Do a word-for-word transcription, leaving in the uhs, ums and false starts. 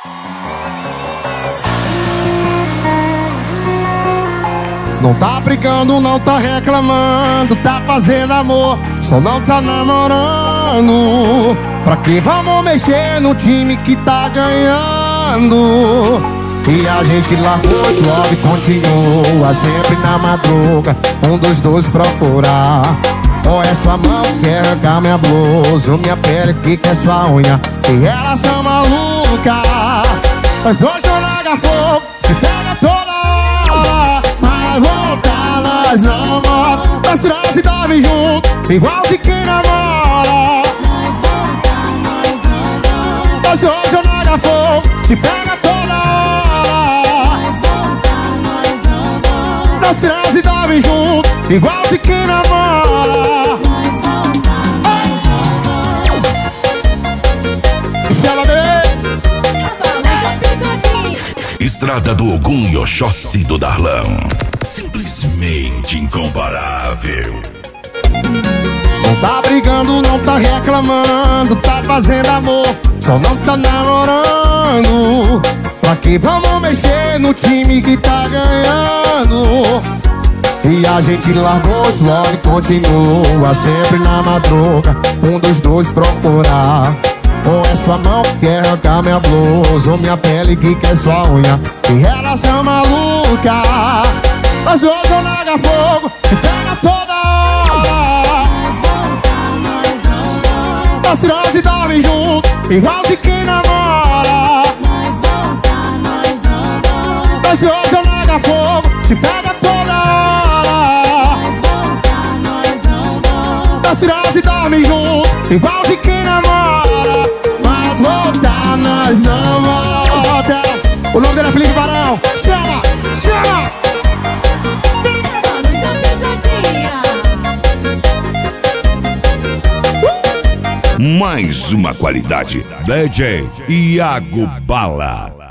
Não tá brigando, não tá reclamando, tá fazendo amor, só não tá namorando. Pra que vamos mexer no time que tá ganhando? E a gente largou logo e continua sempre na madruga, um dos dois procurar. Ou é sua mão que quer arrancar minha blusa, ou minha pele que quer sua unha. Que relação maluca, nós dois só larga fogo, se pega toda hora. Mas voltar nós não volta, nós trans e dorme junto, igual se quem namora. Mas voltar nós não volta, Nós dois só larga fogo, se pega toda hora. mas voltar nós não volta, Nós trans e dorme junto, igual se quem namora. mas voltar nós não volta. Se ela beber, Estrada do Ogum e Oxóssi do Darlan. Simplesmente incomparável. não tá brigando, não tá reclamando, tá fazendo amor, só não tá namorando. Pra que vamos mexer no time que tá ganhando? E a gente largou os logo e continua sempre na madruga, um dos dois procurar. Ou é sua mão que quer arrancar minha blusa, ou minha pele que quer sua unha. Que relação maluca, nós dois só larga fogo, se pega toda hora. Mas voltar nós não volta, Nós trans e dorme junto, igual se quem namora. mas voltar nós não volta, Nós dois só larga fogo, se pega toda hora. mas voltar nós não volta, Nós trans e dorme junto, igual se quem namora. Mas voltar nós não volta. O nome dele é Felipe Varão. Chama, chama. vamos à pisadinha. Mais uma qualidade. D J Iago Bala.